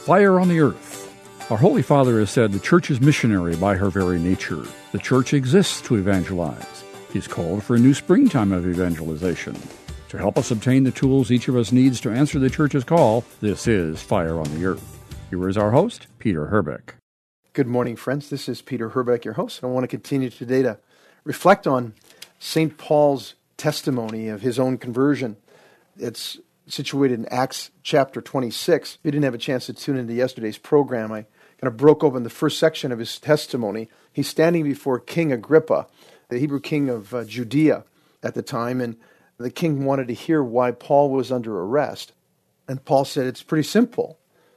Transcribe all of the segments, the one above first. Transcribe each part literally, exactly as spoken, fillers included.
Fire on the Earth. Our Holy Father has said the Church is missionary by her very nature. The Church exists to evangelize. He's called for a new springtime of evangelization. To help us obtain the tools each of us needs to answer the Church's call, this is Fire on the Earth. Here is our host, Peter Herbeck. Good morning, friends. This is Peter Herbeck, your host, and I want to continue today to reflect on Saint Paul's testimony of his own conversion. It's situated in Acts chapter twenty-six. If you didn't have a chance to tune into yesterday's program, I kind of broke open the first section of his testimony. He's standing before King Agrippa, the Hebrew king of uh, Judea at the time, and the king wanted to hear why Paul was under arrest. And Paul said, it's pretty simple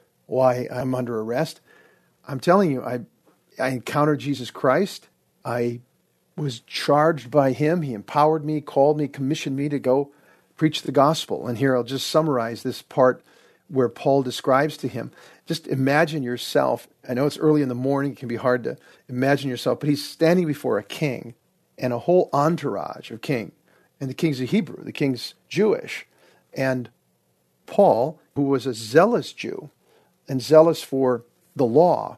why I'm under arrest. I'm telling you, I I encountered Jesus Christ. I was charged by him. He empowered me, called me, commissioned me to go preach the gospel. And here I'll just summarize this part where Paul describes to him. Just imagine yourself. I know it's early in the morning. It can be hard to imagine yourself, but he's standing before a king and a whole entourage of king. And the king's a Hebrew. The king's Jewish. And Paul, who was a zealous Jew and zealous for the law,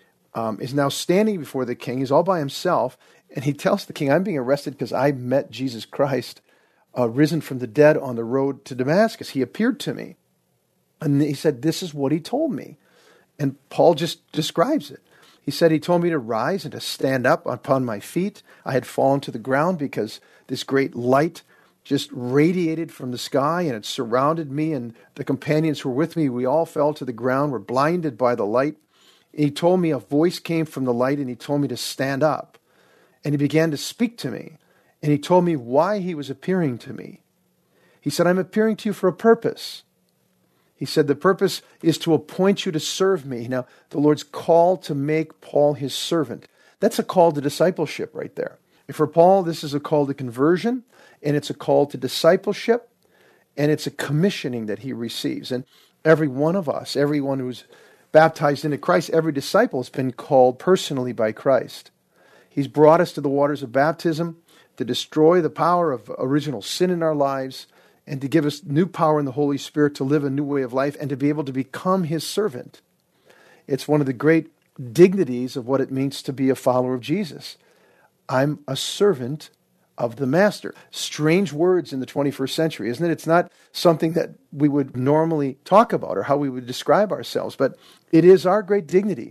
um, is now standing before the king. He's all by himself, and he tells the king, I'm being arrested because I met Jesus Christ, uh, risen from the dead on the road to Damascus. He appeared to me. And he said, this is what he told me. And Paul just describes it. He said, he told me to rise and to stand up upon my feet. I had fallen to the ground because this great light just radiated from the sky, and it surrounded me, and the companions who were with me, we all fell to the ground, were blinded by the light. He told me a voice came from the light, and he told me to stand up. And he began to speak to me, and he told me why he was appearing to me. He said, I'm appearing to you for a purpose. He said, the purpose is to appoint you to serve me. Now, the Lord's call to make Paul his servant. That's a call to discipleship right there. And for Paul, this is a call to conversion, and it's a call to discipleship, and it's a commissioning that he receives. And every one of us, everyone who's baptized into Christ, every disciple has been called personally by Christ. He's brought us to the waters of baptism to destroy the power of original sin in our lives and to give us new power in the Holy Spirit to live a new way of life and to be able to become his servant. It's one of the great dignities of what it means to be a follower of Jesus. I'm a servant of the master. Strange words in the twenty-first century, isn't it? It's not something that we would normally talk about or how we would describe ourselves, but it is our great dignity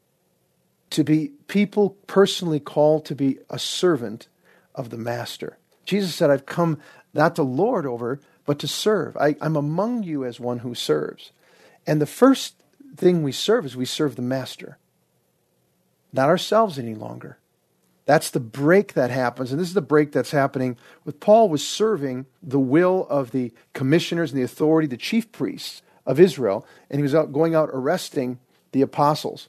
to be people personally called to be a servant of the master. Jesus said, I've come not to lord over, but to serve. I, I'm among you as one who serves. And the first thing we serve is we serve the master, not ourselves any longer. That's the break that happens, and this is the break that's happening with Paul was serving the will of the commissioners and the authority, the chief priests of Israel, and he was out going out arresting the apostles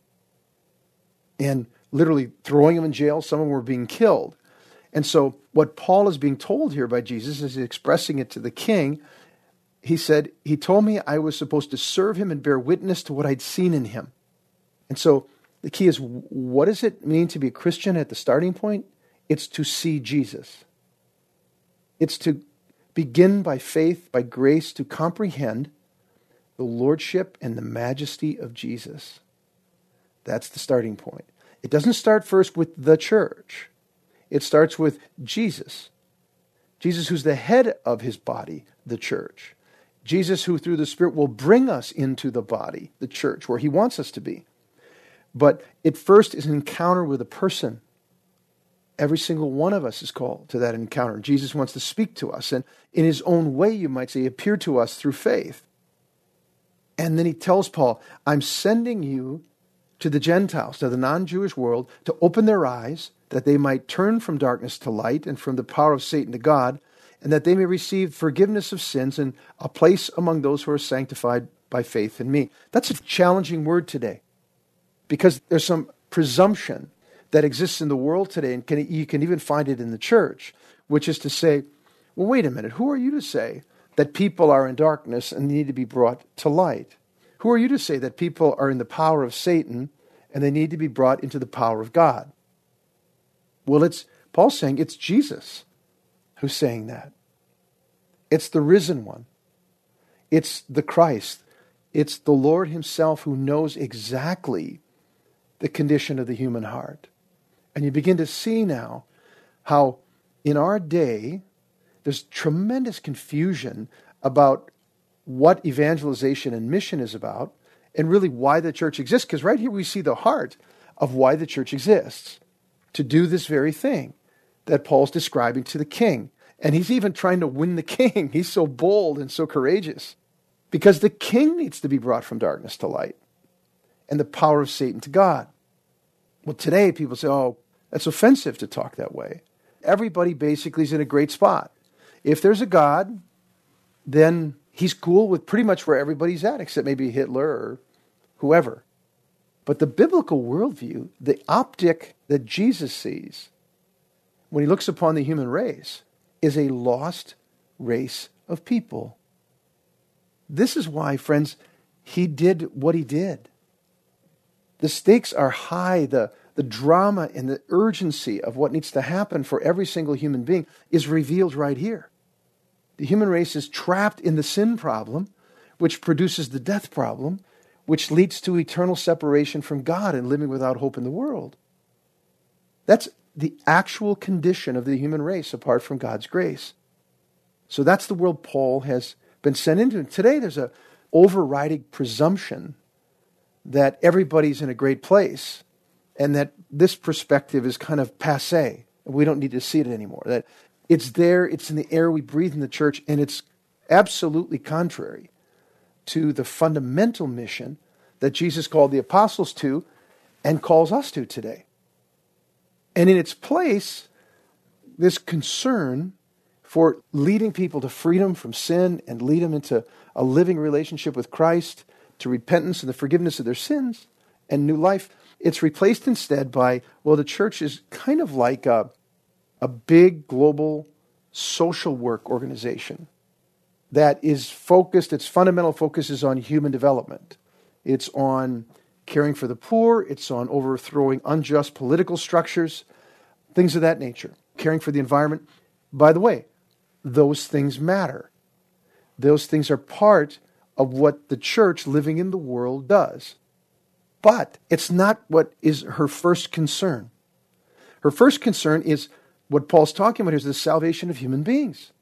and literally throwing them in jail. Some of them were being killed. And so what Paul is being told here by Jesus is expressing it to the king. He said, he told me I was supposed to serve him and bear witness to what I'd seen in him. And so the key is, what does it mean to be a Christian at the starting point? It's to see Jesus. It's to begin by faith, by grace, to comprehend the lordship and the majesty of Jesus. That's the starting point. It doesn't start first with the church. It starts with Jesus. Jesus who's the head of his body, the church. Jesus who through the Spirit will bring us into the body, the church, where he wants us to be. But it first is an encounter with a person. Every single one of us is called to that encounter. Jesus wants to speak to us. And in his own way, you might say, appear to us through faith. And then he tells Paul, I'm sending you to the Gentiles, to the non-Jewish world, to open their eyes, that they might turn from darkness to light and from the power of Satan to God, and that they may receive forgiveness of sins and a place among those who are sanctified by faith in me. That's a challenging word today, because there's some presumption that exists in the world today, and can, you can even find it in the church, which is to say, well, wait a minute, who are you to say that people are in darkness and need to be brought to light? Who are you to say that people are in the power of Satan and they need to be brought into the power of God? Well, it's Paul's saying it's Jesus who's saying that. It's the risen one. It's the Christ. It's the Lord himself who knows exactly the condition of the human heart. And you begin to see now how in our day there's tremendous confusion about what evangelization and mission is about and really why the church exists. Because right here we see the heart of why the church exists, to do this very thing that Paul's describing to the king. And he's even trying to win the king. He's so bold and so courageous because the king needs to be brought from darkness to light and the power of Satan to God. Well, today people say, oh, that's offensive to talk that way. Everybody basically is in a great spot. If there's a God, then he's cool with pretty much where everybody's at, except maybe Hitler or whoever. But the biblical worldview, the optic that Jesus sees when he looks upon the human race, is a lost race of people. This is why, friends, he did what he did. The stakes are high. The, the drama and the urgency of what needs to happen for every single human being is revealed right here. The human race is trapped in the sin problem, which produces the death problem, which leads to eternal separation from God and living without hope in the world. That's the actual condition of the human race apart from God's grace. So that's the world Paul has been sent into. And today there's an overriding presumption that everybody's in a great place and that this perspective is kind of passé. We don't need to see it anymore. That it's there, it's in the air we breathe in the church, and it's absolutely contrary to the fundamental mission that Jesus called the apostles to and calls us to today. And in its place, this concern for leading people to freedom from sin and lead them into a living relationship with Christ, to repentance and the forgiveness of their sins and new life, it's replaced instead by, well, the church is kind of like a, a big global social work organization that is focused, its fundamental focus is on human development. It's on caring for the poor. It's on overthrowing unjust political structures, things of that nature, caring for the environment. By the way, those things matter. Those things are part of what the church living in the world does. But it's not what is her first concern. Her first concern is what Paul's talking about here is the salvation of human beings.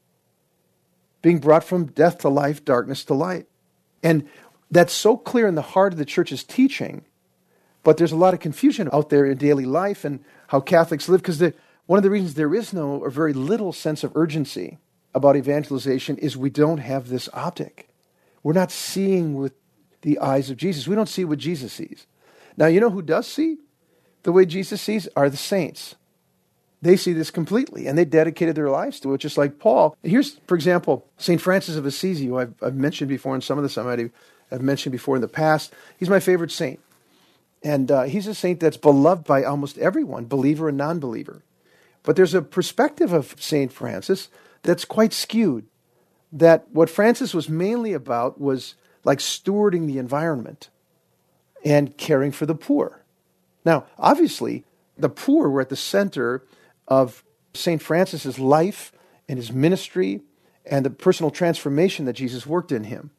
Being brought from death to life, darkness to light. And that's so clear in the heart of the church's teaching, but there's a lot of confusion out there in daily life and how Catholics live, because one of the reasons there is no or very little sense of urgency about evangelization is we don't have this optic. We're not seeing with the eyes of Jesus. We don't see what Jesus sees. Now, you know who does see the way Jesus sees are the saints. They see this completely, and they dedicated their lives to it, just like Paul. Here's, for example, Saint Francis of Assisi, who I've, I've mentioned before in some of this I might have I've mentioned before in the past. He's my favorite saint. And uh, he's a saint that's beloved by almost everyone, believer and non-believer. But there's a perspective of Saint Francis that's quite skewed, that what Francis was mainly about was like stewarding the environment and caring for the poor. Now, obviously, the poor were at the center of Saint Francis's life and his ministry and the personal transformation that Jesus worked in him.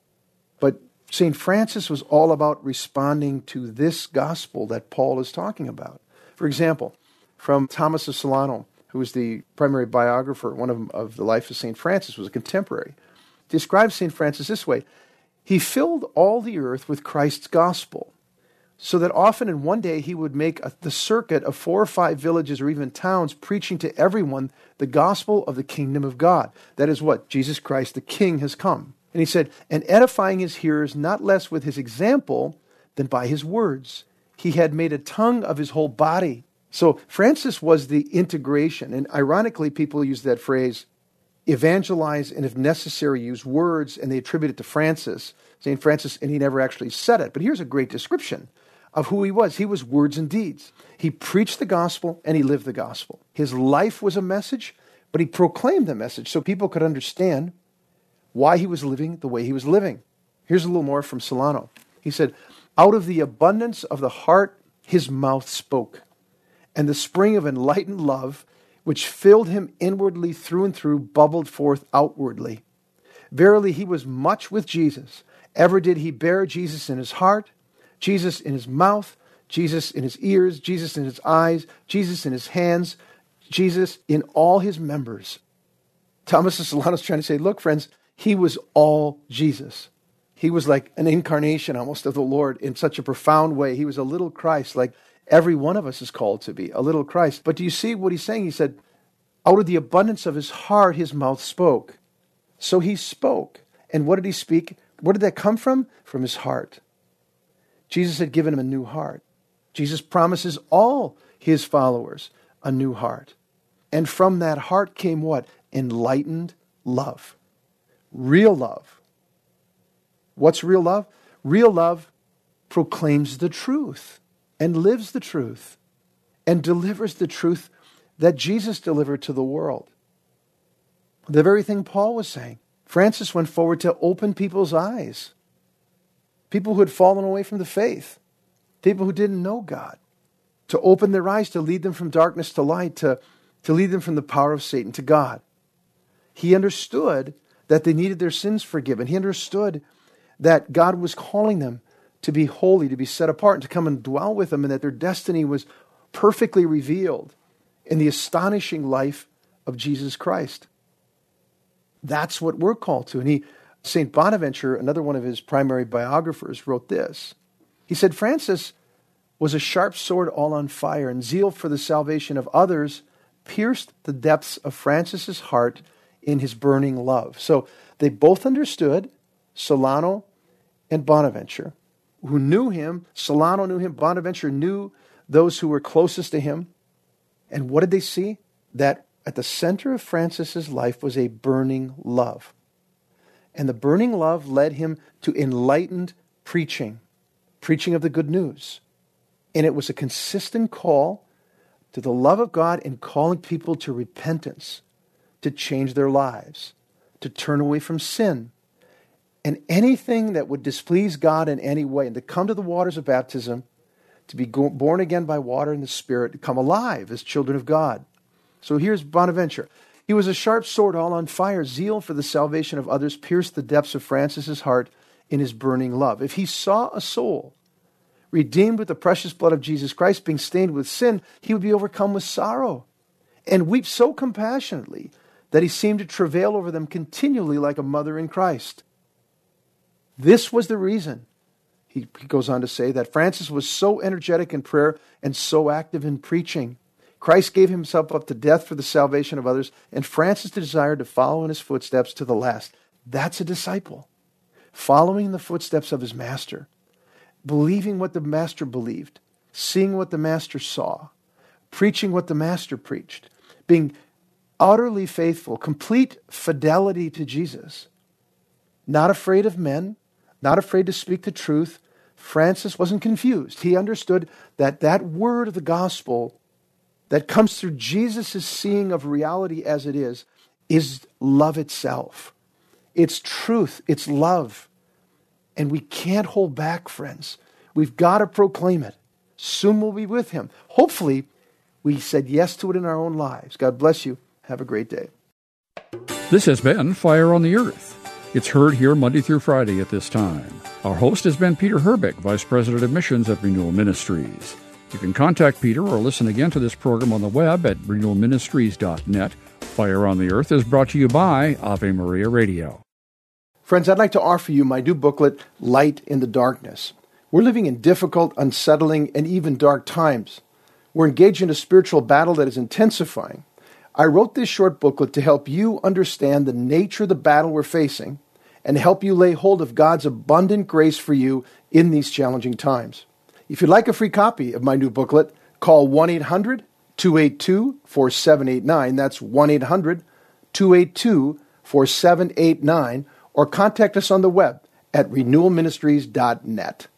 But Saint Francis was all about responding to this gospel that Paul is talking about. For example, from Thomas of Solano, who was the primary biographer, one of, of the life of Saint Francis, was a contemporary, describes Saint Francis this way: he filled all the earth with Christ's gospel, so that often in one day he would make a, the circuit of four or five villages or even towns, preaching to everyone the gospel of the kingdom of God. That is what? Jesus Christ, the King, has come. And he said, and edifying his hearers not less with his example than by his words. He had made a tongue of his whole body. So Francis was the integration. And ironically, people use that phrase, evangelize, and if necessary, use words, and they attribute it to Francis, Saint Francis, and he never actually said it. But here's a great description of who he was. He was words and deeds. He preached the gospel, and he lived the gospel. His life was a message, but he proclaimed the message so people could understand why he was living the way he was living. Here's a little more from Solano. He said, out of the abundance of the heart, his mouth spoke, and the spring of enlightened love, which filled him inwardly through and through, bubbled forth outwardly. Verily, he was much with Jesus, Ever did he bear Jesus in his heart, Jesus in his mouth, Jesus in his ears, Jesus in his eyes, Jesus in his hands, Jesus in all his members. Thomas of Solano is trying to say, look, friends, he was all Jesus. He was like an incarnation almost of the Lord in such a profound way. He was a little Christ, like every one of us is called to be, a little Christ. But do you see what he's saying? He said, out of the abundance of his heart, his mouth spoke. So he spoke. And what did he speak? Where did that come from? From his heart. Jesus had given him a new heart. Jesus promises all his followers a new heart. And from that heart came what? Enlightened love. Real love. What's real love? Real love proclaims the truth and lives the truth and delivers the truth that Jesus delivered to the world. The very thing Paul was saying. Francis went forward to open people's eyes. People who had fallen away from the faith. People who didn't know God. To open their eyes, to lead them from darkness to light, to, to lead them from the power of Satan to God. He understood that they needed their sins forgiven. He understood that God was calling them to be holy, to be set apart, and to come and dwell with Him, and that their destiny was perfectly revealed in the astonishing life of Jesus Christ. That's what we're called to. And he, Saint Bonaventure, another one of his primary biographers, wrote this. He said, Francis was a sharp sword all on fire, and zeal for the salvation of others pierced the depths of Francis's heart in his burning love. So they both understood, Solano and Bonaventure, who knew him. Solano knew him. Bonaventure knew those who were closest to him. And what did they see? That at the center of Francis's life was a burning love. And the burning love led him to enlightened preaching, preaching of the good news. And it was a consistent call to the love of God and calling people to repentance, to change their lives, to turn away from sin, and anything that would displease God in any way, and to come to the waters of baptism, to be born again by water and the Spirit, to come alive as children of God. So here's Bonaventure. He was a sharp sword all on fire. Zeal for the salvation of others pierced the depths of Francis's heart in his burning love. If he saw a soul redeemed with the precious blood of Jesus Christ, being stained with sin, he would be overcome with sorrow and weep so compassionately that he seemed to travail over them continually like a mother in Christ. This was the reason, he, he goes on to say, that Francis was so energetic in prayer and so active in preaching. Christ gave himself up to death for the salvation of others, and Francis desired to follow in his footsteps to the last. That's a disciple. Following in the footsteps of his master, believing what the master believed, seeing what the master saw, preaching what the master preached, being utterly faithful, complete fidelity to Jesus, not afraid of men, not afraid to speak the truth. Francis wasn't confused. He understood that that word of the gospel that comes through Jesus' seeing of reality as it is, is love itself. It's truth. It's love. And we can't hold back, friends. We've got to proclaim it. Soon we'll be with Him. Hopefully, we said yes to it in our own lives. God bless you. Have a great day. This has been Fire on the Earth. It's heard here Monday through Friday at this time. Our host has been Peter Herbeck, Vice President of Missions at Renewal Ministries. You can contact Peter or listen again to this program on the web at renewal ministries dot net. Fire on the Earth is brought to you by Ave Maria Radio. Friends, I'd like to offer you my new booklet, Light in the Darkness. We're living in difficult, unsettling, and even dark times. We're engaged in a spiritual battle that is intensifying. I wrote this short booklet to help you understand the nature of the battle we're facing and help you lay hold of God's abundant grace for you in these challenging times. If you'd like a free copy of my new booklet, call one eight hundred two eight two four seven eight nine. That's one eight hundred two eight two four seven eight nine. Or contact us on the web at renewal ministries dot net.